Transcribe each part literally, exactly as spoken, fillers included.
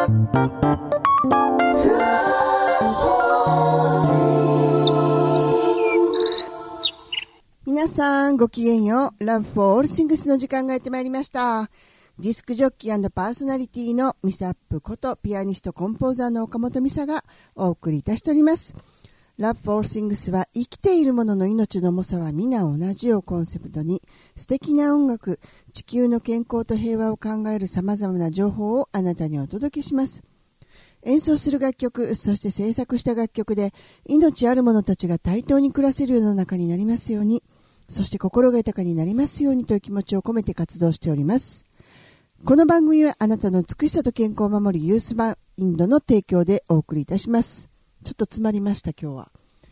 皆さんごきげんよう。Love for All Things の時間がやってまいりました。ディスクジョッキー&パーソナリティのミサップことピアニストコンポーザーの岡本美沙がお送りいたしております。Love for All Things は生きているものの命の重さは皆同じをコンセプトに素敵な音楽、地球の健康と平和を考える様々な情報をあなたにお届けします。演奏する楽曲、そして制作した楽曲で命ある者たちが対等に暮らせる世の中になりますように、そして心が豊かになりますようにという気持ちを込めて活動しております。この番組はあなたの美しさと健康を守るユースバインドの提供でお送りいたします。ちょっと詰まりました今日は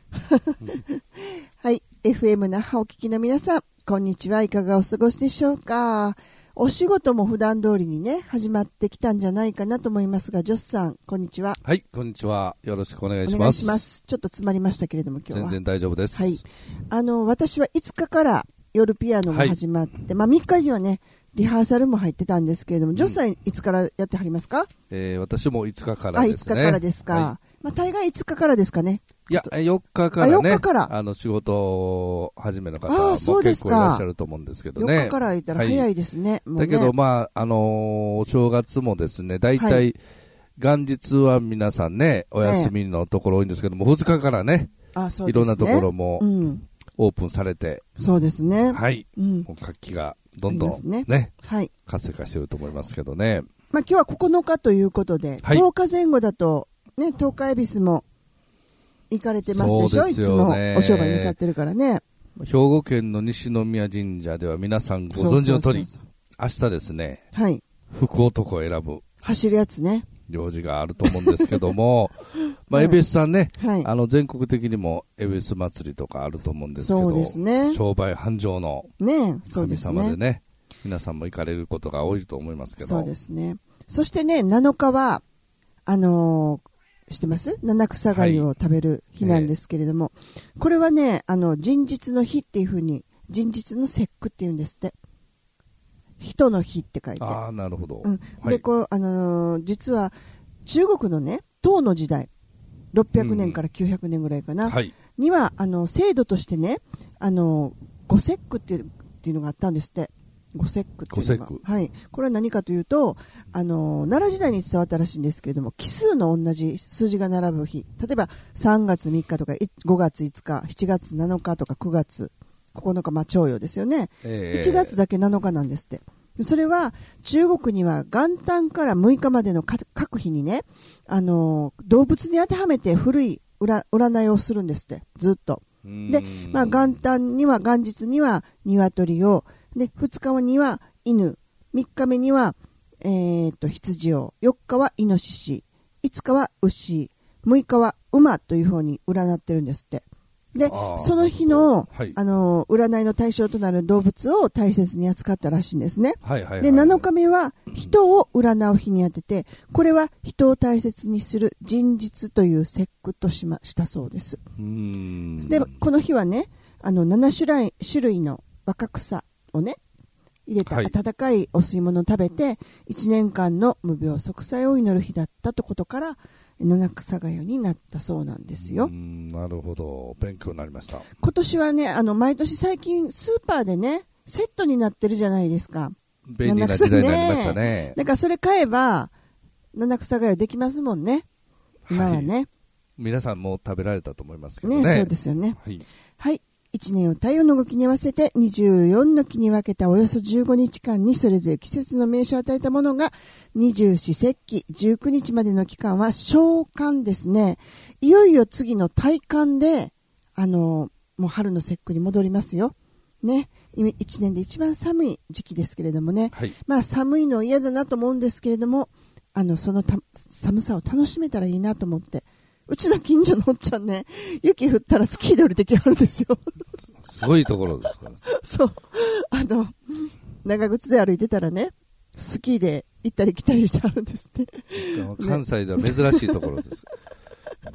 はい、エフエム 那覇お聞きの皆さん、こんにちは。いかがお過ごしでしょうか。お仕事も普段通りにね始まってきたんじゃないかなと思いますが、ジョスさんこんにちは。 はい、こんにちは。よろしくお願いします。 お願いします。ちょっと詰まりましたけれども今日は全然大丈夫です。 はい、あの私はいつかから夜ピアノが始まって、はい、まあみっかにはねリハーサルも入ってたんですけれども、うん、ジョスさんいつからやってはりますか。 えー、私もいつかからですね。 あ、いつかからですか。はい、まあ大概いつかからですかね。 いやよっかからね。 よっかからあの仕事を始めの方も結構いらっしゃると思うんですけどね。 よっかから言ったら早いですね。はい、もうねだけどまああのー、お正月もですね、だいたい元日は皆さんねお休みのところ多いんですけども、ふつかからね、 あ、そうですね、 いろんなところも、うん、オープンされて、 そうですね。 はい、 うん、 もう活気がどんどんね、 ね、はい、 活性化してると思いますけどね。 まあ今日はここのかということで、はい、とおかぜん後だとね、東海恵比寿も行かれてますでしょ。いつもお商売なさってるからね。 兵庫県の西宮神社では皆さんご存知の通り、明日ですね、はい、福男を選ぶ走るやつね、 行事があると思うんですけどもまあ恵比寿さんね、はい、あの全国的にも恵比寿祭りとかあると思うんですけど、 そうですね、 商売繁盛の神様で ね, ね皆さんも行かれることが多いと思いますけど、 そうですね。そしてね、なのかはあのー知ってます？七草がゆを食べる日なんですけれども、はい、ね、これはね、あの人日の日っていう風に、人日の節句っていうんですって。人の日って書いて。 ああ、なるほど。 うん、はい、でこう、あのー、実は中国のね、唐の時代、ろっぴゃくねんからきゅうひゃくねんぐらいかな、うん、はい、にはあの制度としてね、あの五節句っていう、っていうのがあったんですって。五節句っていうのが、はい、これは何かというと、あの奈良時代に伝わったらしいんですけれども、奇数の同じ数字が並ぶ日、例えばさんがつみっかとかごがついつか、しちがつなのかとかくがつここのか、まあ徴用ですよね、えー、いちがつだけなのかなんですって。それは中国には元旦からむいかまでの各日にね、あの動物に当てはめて古い占いをするんですって、ずっと。で、まあ、元旦には元日には鶏を、でふつかには犬、みっかめには、えー、と羊を、よっかはイノシシ、いつかは牛、むいかは馬というふうに占ってるんですって。でその日の、はい、あの占いの対象となる動物を大切に扱ったらしいんですね。はいはいはいはい、でなのかめは人を占う日に当てて、これは人を大切にする人日という節句としましたそうです。うーんでこの日はね、あのなな種類、種類の若草をね入れた温かいお吸い物を食べて、はい、いちねんかんの無病息災を祈る日だったとことから七草がゆになったそうなんですよ。 うーん、なるほど、勉強になりました。 今年はね、あの毎年最近スーパーでねセットになってるじゃないですか。 便利な時代になりましたね。 だからそれ買えば七草がゆできますもんね、今はね、はい、 皆さんも食べられたと思いますけどね。 ね、そうですよね。はい、はい、いちねんを太陽の動きに合わせてにじゅうよんの期に分けたおよそじゅうごにちかんにそれぞれ季節の名称を与えたものが二十四節気、じゅうくにちまでの期間は小寒ですね。いよいよ次の大寒で、あのもう春の節句に戻りますよね。いちねんで一番寒い時期ですけれどもね、はい、まあ寒いの嫌だなと思うんですけれども、あのそのた寒さを楽しめたらいいなと思って、うちの近所のおっちゃんね、雪降ったらスキーで降りてきはるんですよ。 すごいところですから。 そう、あの長靴で歩いてたらね、スキーで行ったり来たりしてあるんですって。 関西では珍しいところです。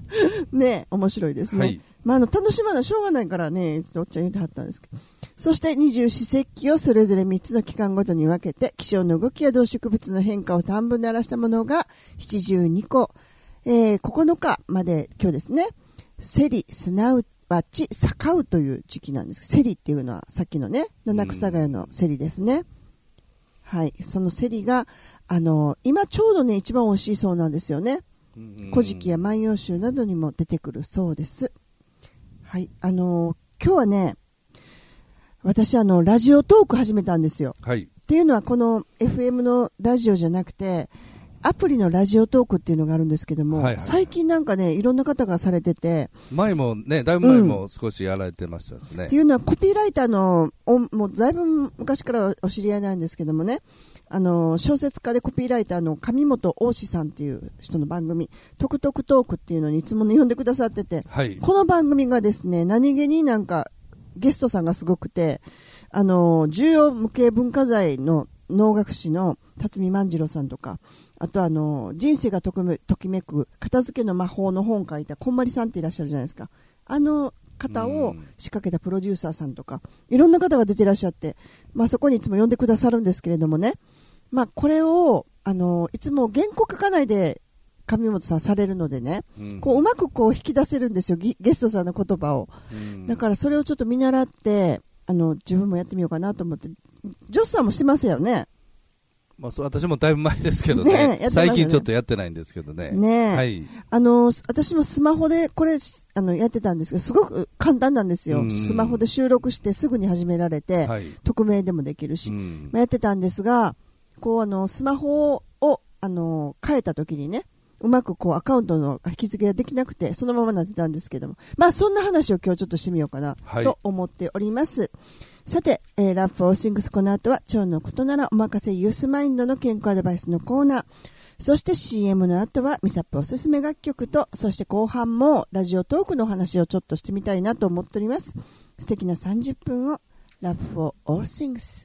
ね、面白いですね。はい、まあ、あの楽しまなしょうがないからね、おっちゃん言ってはったんですけど。そして二十四節気をそれぞれみっつの期間ごとに分けて、気象の動きや動植物の変化を短文で表したものがななじゅうにこ、えー、ここのかまで今日ですね、セリ、すなわち、さかうという時期なんです。セリっていうのはさっきのね、七草がゆのセリですね。はい、そのセリが、あのー、今ちょうどね、一番美味しいそうなんですよね。古事記や万葉集などにも出てくるそうです。はい、あのー、今日はね、私あのラジオトーク始めたんですよ、はい、っていうのはこの エフエム のラジオじゃなくてアプリのラジオトークっていうのがあるんですけども、はいはい、最近なんかねいろんな方がされてて、 前もねだいぶ前も少しやられてましたですね、 うん、っていうのはコピーライターのもうだいぶ昔からお知り合いなんですけどもね、あの小説家でコピーライターの上本大志さんっていう人の番組トクトクトークっていうのにいつも呼んでくださってて、はい、この番組がですね何気になんかゲストさんがすごくて、あの重要無形文化財の能楽師の辰巳万次郎さんとか、あとあの人生がときめ、ときめく片付けの魔法の本を書いたこんまりさんっていらっしゃるじゃないですか。あの方を仕掛けたプロデューサーさんとかいろんな方が出ていらっしゃって、まあ、そこにいつも呼んでくださるんですけれどもね、まあ、これをあのいつも原稿書かないで上本さんされるのでね、うん、こううまくこう引き出せるんですよ、ゲストさんの言葉を、うん、だからそれをちょっと見習ってあの自分もやってみようかなと思って。ジョスさんもしてますよね。 まあ、そう私もだいぶ前ですけど ね, ね, ね最近ちょっとやってないんですけどね。 ね、はい、あの私もスマホでこれあのやってたんですがすごく簡単なんですよ。スマホで収録してすぐに始められて、はい、匿名でもできるし、まあ、やってたんですが、こうあのスマホをあの変えた時にねうまくこうアカウントの引き付けができなくてそのままなってたんですけども、まあそんな話を今日ちょっとしてみようかなと思っております、はい、さて、えー、ラブフォーシングス、この後は腸のことならお任せユースマインドの健康アドバイスのコーナー、そして シーエム の後はミサップおすすめ楽曲と、そして後半もラジオトークの話をちょっとしてみたいなと思っております。素敵なさんじゅっぷんをラブフォーオールシングス。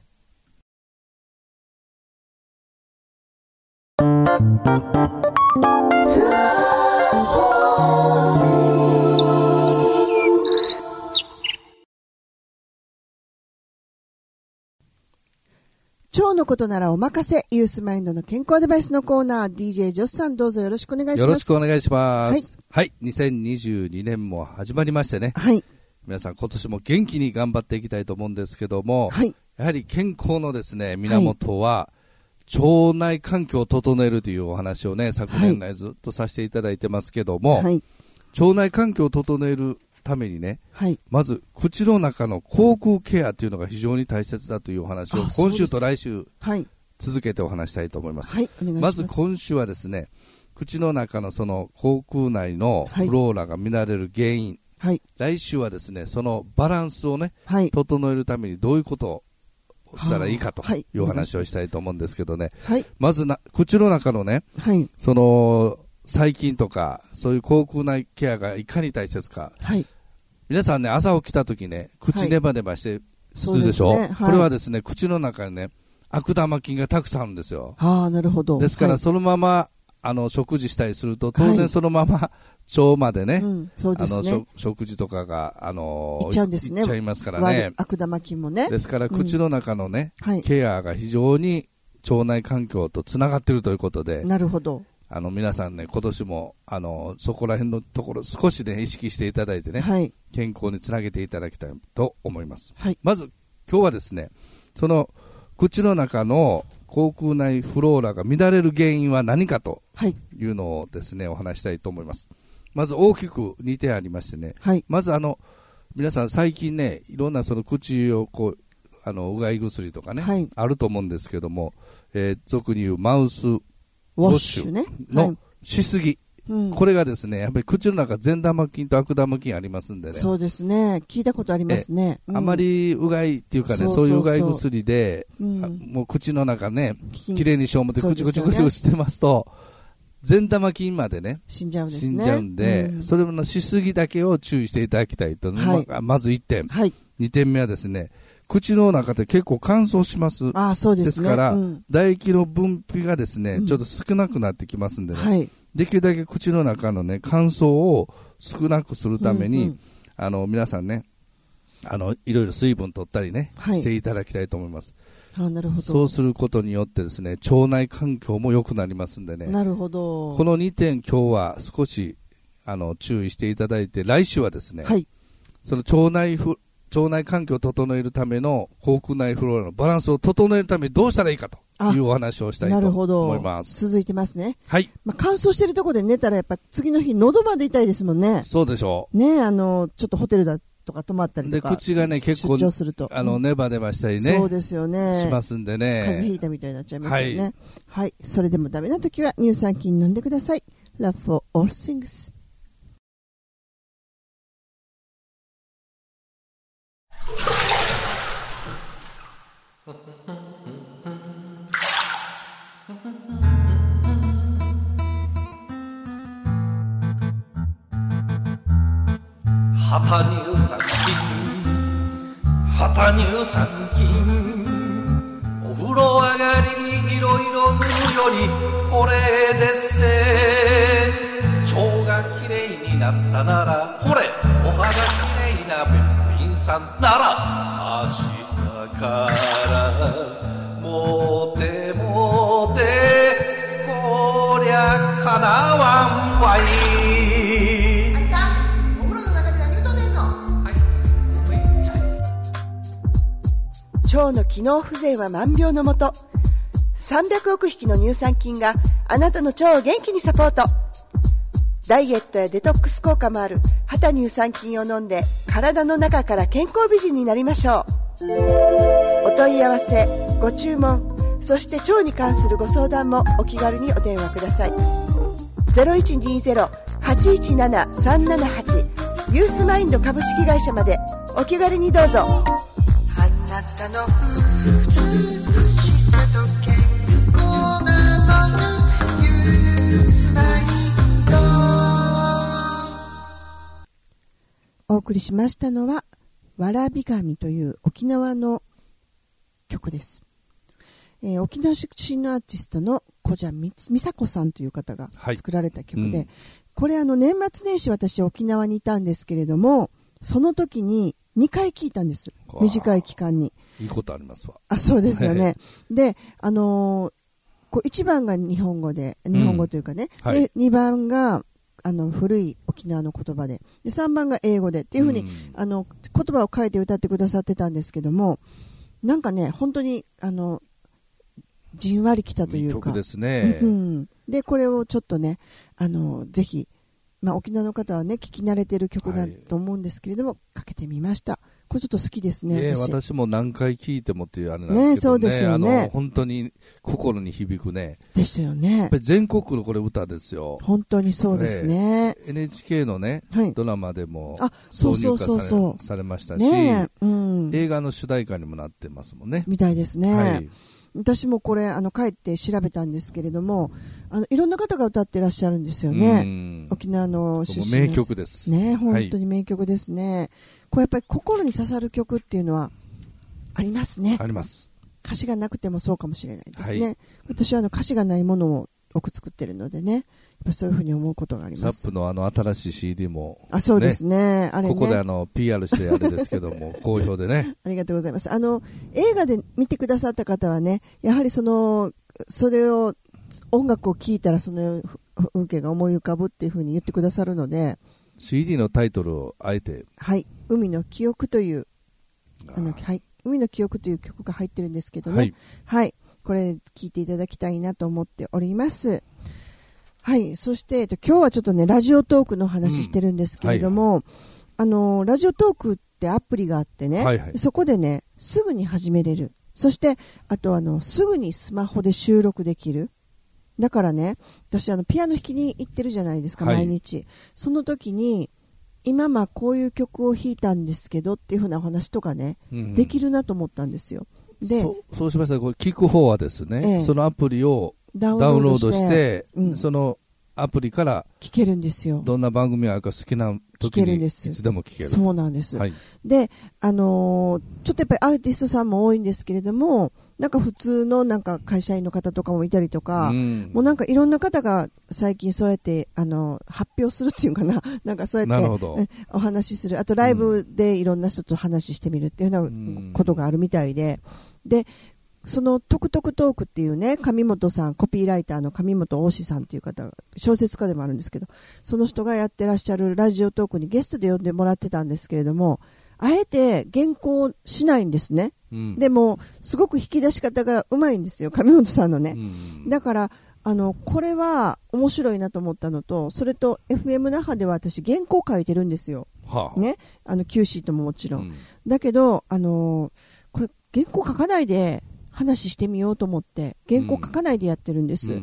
腸のことならお任せユースマインドの健康アドバイスのコーナー、 ディージェー ジョスさんどうぞよろしくお願いします。 よろしくお願いします。はい、はい、にせんにじゅうにねんも始まりましてね、はい、皆さん今年も元気に頑張っていきたいと思うんですけども、はい、やはり健康のですね源は、はい、腸内環境を整えるというお話をね昨年来ずっとさせていただいてますけども、はい、腸内環境を整えるためにね、はい、まず口の中の口腔ケアというのが非常に大切だというお話を今週と来週続けてお話したいと思います、はい、お願いします。まず今週はですね口の中のその口腔内のフローラが乱れる原因、はい、来週はですねそのバランスをね、はい、整えるためにどういうことをしたらいいかという話をしたいと思うんですけどね、はい、まずな口の中のね、はい、その細菌とかそういう口腔内ケアがいかに大切か、はい、皆さんね朝起きた時ね口ネバネバして、はい、するでしょ、ね、はい、これはですね口の中にね悪玉菌がたくさんあるんですよ。 あ、なるほど。 ですからそのまま、はい、あの食事したりすると当然そのまま、はい、腸までね、うん、そうですね、あの食事とかがあのいっちゃうんですね。 いっちゃいますからね。 悪玉菌もね。 ですから口の中のね、うん、ケアが非常に腸内環境とつながっているということで。 なるほど。 あの皆さんね今年もあのそこら辺のところ少しね意識していただいてね、はい、健康につなげていただきたいと思います、はい、まず今日はですねその口の中の口腔内フローラが乱れる原因は何かというのをですねお話したいと思います。まず大きくにてんありましてね、はい、まずあの皆さん最近ねいろんなその口をこうあのうがい薬とかね、はい、あると思うんですけども、えー、俗に言うマウスウォッシュのしすぎ、うん、これがですねやっぱり口の中善玉菌と悪玉菌ありますんでね。 そうですね、聞いたことありますね、 うん、あまりうがいっていうかね、そうそうそう、そういううがい薬で、うん、もう口の中ねきれいにしよう思って口口口口してますと善玉菌までね死んじゃうんですね。 死んじゃうんで、うん、それのしすぎだけを注意していただきたいと、はい、ま, まずいってん、はい、にてんめはですね口の中で結構乾燥します。 ああ、そうですね。 ですから、 うん、 唾液の分泌がですね、うん、ちょっと少なくなってきますんでね、はい、できるだけ口の中のね、乾燥を少なくするために、うんうん、あの、皆さんね、あの、いろいろ水分取ったりね、はい、していただきたいと思います。 あ、なるほど。 そうすることによってですね、腸内環境も良くなりますんでね。 なるほど。 このにてん今日は少し、あの、注意していただいて、来週はですね、はい、その腸内フ、腸内環境を整えるための口腔内フローラのバランスを整えるためにどうしたらいいかというお話をしたいと思います。 続いてますね。 はい。 まあ、乾燥してるところで寝たらやっぱ次の日喉まで痛いですもんね。 そうでしょう。ね、あの、ちょっとホテルだとか泊まったりとか。 で、口がね、結構、 するとあの、ネバネバしたりね。 そうですよね。 しますんでね。 風邪ひいたみたいになっちゃいますよね。はい。はい。それでもダメな時は乳酸菌飲んでください。Love for all things。 旗乳酸菌、旗乳酸菌、お風呂上がりにいろいろ塗るよりこれでっせ。腸がきれいになったならほれお肌きれいなべっぴんさんなら明日からもてもてこりゃかなわんわい。 腸の機能不全は万病のもと。さんびゃくおく匹の乳酸菌があなたの腸を元気にサポート。ダイエットやデトックス効果もある旗乳酸菌を飲んで体の中から健康美人になりましょう。お問い合わせ、ご注文、そして腸に関するご相談もお気軽にお電話ください。 ゼロいちにゼロ はちいちなな さんななはち ユースマインド株式会社までお気軽にどうぞ。あなたの美しさと健康を守るユースマインド。お送りしましたのはわらび神という沖縄の曲です。えー、沖縄出身のアーティストの小蛇美佐子さんという方が作られた曲で、はい、うん、これあの年末年始私沖縄にいたんですけれども、その時ににかい聞いたんです。短い期間に。 いいことありますわ。 あ、そうですよね。で、あのー、こういちばんが日本語で、日本語というかね、うん、はい、でにばんがあの古い沖縄の言葉で、でさんばんが英語でっていうふうに、うん、あの言葉を書いて歌ってくださってたんですけども、なんかね本当にあのじんわりきたというか。いい曲ですね。 うん、でこれをちょっとねあのぜひ。まあ、沖縄の方はね聞き慣れてる曲だと思うんですけれども、はい、かけてみました。これちょっと好きですね。 えー、私も何回聞いてもっていうあれなんですけどね。ね、そうですよね。あの本当に心に響くね。 ですよね。 やっぱり全国のこれ歌ですよ。 本当にそうですね。 エヌエイチケー のね、はい、ドラマでも挿入歌されましたし、 ね、うん、 映画の主題歌にもなってますもんね。 みたいですね。はい、私もこれあの帰って調べたんですけれども、あのいろんな方が歌ってらっしゃるんですよね。沖縄の出身の名曲ですね。本当に名曲ですね。はい、これやっぱり心に刺さる曲っていうのはありますね。 あります。 歌詞がなくてもそうかもしれないですね。はい、私はあの歌詞がないものを多く作ってるのでね、やっぱそういうふうに思うことがあります。 サップのあの新しい シーディー も、ね、 あ、そうですね。あれね、 ここであの ピーアール してあれですけども好評でね。 ありがとうございます。あの映画で見てくださった方はね、やはりそのそれを音楽を聴いたらその風景が思い浮かぶっていうふうに言ってくださるので、 シーディー のタイトルをあえて、 はい、海の記憶というあの、はい、海の記憶という曲が入ってるんですけどね、はい、はい、これ聴いていただきたいなと思っております。はい、そして、えっと、今日はちょっとねラジオトークの話してるんですけれども、うん、はい、あのラジオトークってアプリがあってね、はいはい、そこでねすぐに始めれる。そしてあとあのすぐにスマホで収録できる。だからね、私あのピアノ弾きに行ってるじゃないですか、はい、毎日。その時に今まあこういう曲を弾いたんですけどっていう風なお話とかね、うん、できるなと思ったんですよ。で、 そ, そうしましたらこれ聞く方はですね、ええ、そのアプリをダウンロードして、うん、そのアプリから聞けるんですよ。 どんな番組があるか好きな聞けるんです。 いつでも聞ける。 そうなんです。 はい、 で、あのー、ちょっとやっぱりアーティストさんも多いんですけれども、なんか普通のなんか会社員の方とかもいたりとか、うん、もうなんかいろんな方が最近そうやってあの発表するっていうかな、なんかそうやってお話しする、あとライブでいろんな人と話してみるっていうようなことがあるみたいで、で、そのトクトクトークっていうね、上本さん、コピーライターの上本大志さんっていう方、小説家でもあるんですけど、その人がやってらっしゃるラジオトークにゲストで呼んでもらってたんですけれども、あえて原稿しないんですね。うん、でも、すごく引き出し方がうまいんですよ、上本さんのね。うん、だから、あの、これは面白いなと思ったのと、それと エフエム 那覇では私原稿書いてるんですよ。はあ、ね。あの、キューシートももちろん。うん、だけど、あの、これ原稿書かないで話してみようと思って、原稿書かないでやってるんです。うん、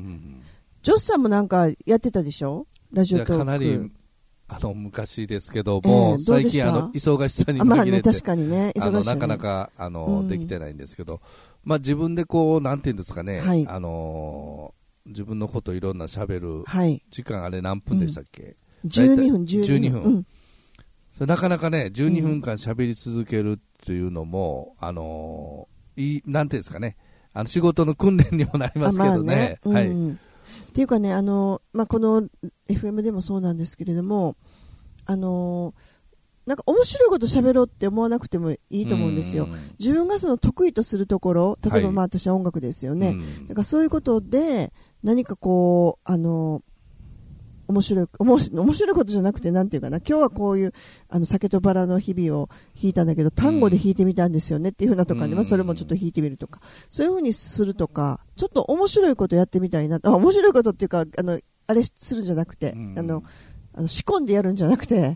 ジョスさんもなんかやってたでしょ？ラジオトーク。 かなりあの昔ですけども、えー、最近あの忙しさに紛れて、 まあね、確かにね、 忙しい、ね、あのなかなかあの、うん、できてないんですけど、まあ、自分でこうなんていうんですかね、はい、あの自分のこといろんな喋る時間、はい、あれ何分でしたっけ？ うん、じゅうにふん、じゅうにふん、うん、 それなかなかねじゅうにふんかん喋り続けるっていうのも、あのいいなんていうんですかね、あの仕事の訓練にもなりますけどね。 まあね、はい、うんっていうかね、あのまあ、この エフエム でもそうなんですけれども、あのなんか面白いこと喋ろうって思わなくてもいいと思うんですよ。自分がその得意とするところ、例えばまあ私は音楽ですよね。はい、だからそういうことで何かこうあの面白い面白いことじゃなくて、なんていうかな、今日はこういうあの酒とバラの日々を弾いたんだけど単語で弾いてみたんですよねっていうふうなとかね、まあ、それもちょっと弾いてみるとか、そういうふうにするとか、ちょっと面白いことやってみたいな、あ面白いことっていうか、あのあれするんじゃなくて、あのあの仕込んでやるんじゃなくて、うん、うん、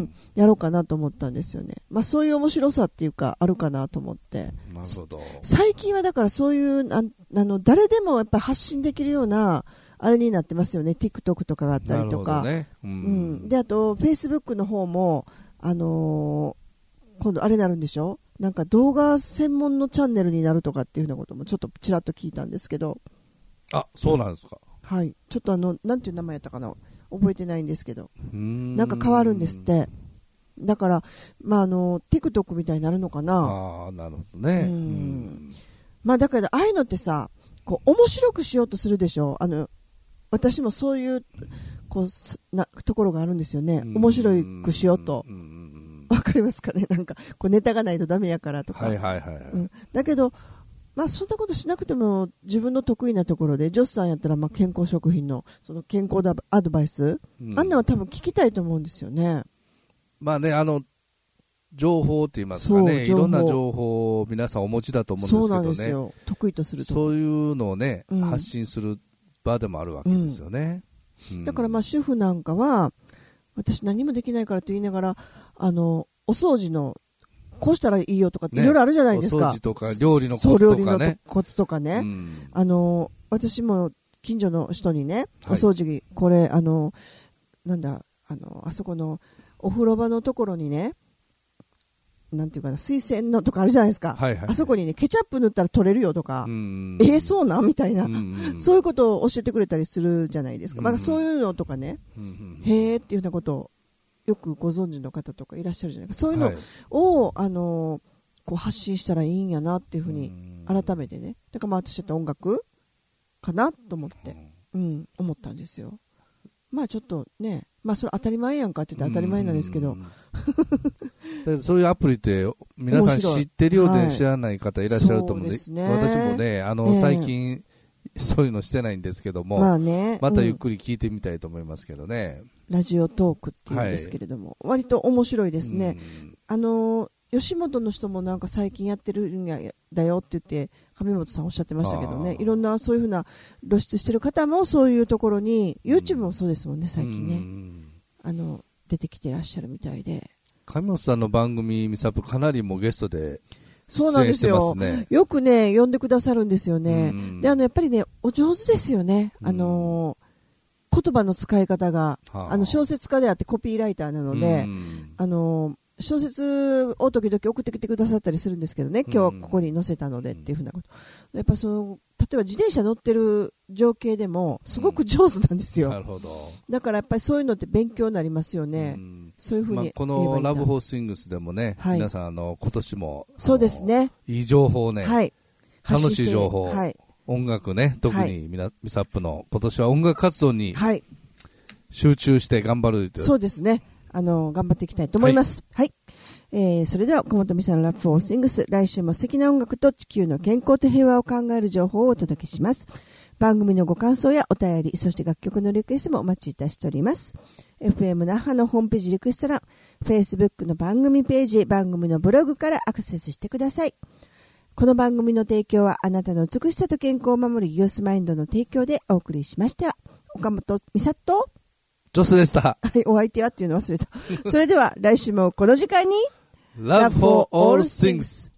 やろうかなと思ったんですよね。まあ、そういう面白さっていうかあるかなと思って。 なるほど。 最近はだからそういうああの誰でもやっぱり発信できるようなあれになってますよね。 TikTok とかがあったりとか、ね、うんうん、であと Facebook の方も、あのー、今度あれになるんでしょ、なんか動画専門のチャンネルになるとかっていうようなこともちょっとちらっと聞いたんですけど。 あ、そうなんですか。 はい、ちょっとあのなんていう名前やったかな、覚えてないんですけど、んなんか変わるんですって。だから、まあ、あの TikTok みたいになるのかな。 あ、なるほどね。うん、 うん、まあ、だからああいうのってさ、こう面白くしようとするでしょ。あの私もそういう、こうなところがあるんですよね。面白くしようと。わかりますかね、なんかこうネタがないとダメやからとか。 はいはいはい、 うん、だけど、まあ、そんなことしなくても自分の得意なところで、ジョスさんやったらまあ健康食品のその健康アドバイス、うん、あんなは多分聞きたいと思うんですよね。 まあね、あの情報といいますかね、いろんな情報を皆さんお持ちだと思うんですけどね。そうなんですよ。 得意とするとそういうのをね、うん、発信する場でもあるわけですよね。 うんうん、だからまあ主婦なんかは、私何もできないからと言いながら、あのお掃除のこうしたらいいよとかっていろいろあるじゃないですか。 お掃除とか料理のコツとかね。 コツとかね、うん、あの私も近所の人にね、お掃除、はい、これあのなんだあのあそこのお風呂場のところにね、なんていうかな、水洗のとかあるじゃないですか、はいはい、あそこにねケチャップ塗ったら取れるよとか、うんえー、そうなんみたいな、うんそういうことを教えてくれたりするじゃないですか、うんまあ、そういうのとかね、うん、へーっていうようなことをよくご存知の方とかいらっしゃるじゃないですか。そういうのを、はい、あのこう発信したらいいんやなっていうふうに改めてね、だからまあ私だったら音楽かなと思って、うん、思ったんですよ。まあちょっとね、まあそれ当たり前やんかって言ったら当たり前なんですけど、 でそういうアプリって皆さん知ってるようで知らない方いらっしゃると思うので、はい、ね、私もねあの、えー、最近そういうのしてないんですけども、まあね、またゆっくり聞いてみたいと思いますけどね、うん、ラジオトークっていうんですけれども、はい、割と面白いですね。あの吉本の人もなんか最近やってるんやだよって言って上本さんおっしゃってましたけどね、いろんなそういうふうな露出してる方もそういうところに、うん、YouTube もそうですもんね最近ね、うん、あの出てきてらっしゃるみたいで、 上本さんの番組ミサプかなりもゲストでそうなんですよ、よくね呼んでくださるんですよね、うん、であのやっぱりねお上手ですよね、あのー、言葉の使い方が、はあ、あの小説家であってコピーライターなので、うん、あのー小説を時々送ってきてくださったりするんですけどね、今日ここに載せたのでっていうふうなこと、やっぱその例えば自転車乗ってる情景でもすごく上手なんですよ、うん、なるほど。だからやっぱりそういうのって勉強になりますよね、うん、 そういうふうに、まあ、 このラブフォースイングスでもね、はい、皆さんあの今年もそうですね、 いい情報ね、 はい、 楽しい情報、はい、音楽ね、特にミサップの今年は音楽活動に集中して頑張るという、 そうですね、あの頑張っていきたいと思います。はい、はい、えー、それでは岡本美沙のラブフォースイングス、来週も素敵な音楽と地球の健康と平和を考える情報をお届けします。番組のご感想やお便り、そして楽曲のリクエストもお待ちいたしております。エフエム 那覇のホームページリクエスト欄、Facebook の番組ページ、番組のブログからアクセスしてください。この番組の提供はあなたの美しさと健康を守るユースマインドの提供でお送りしました。岡本美沙とジョスでした。 はい、お相手はっていうの忘れた。それでは来週もこの時間に Love for all things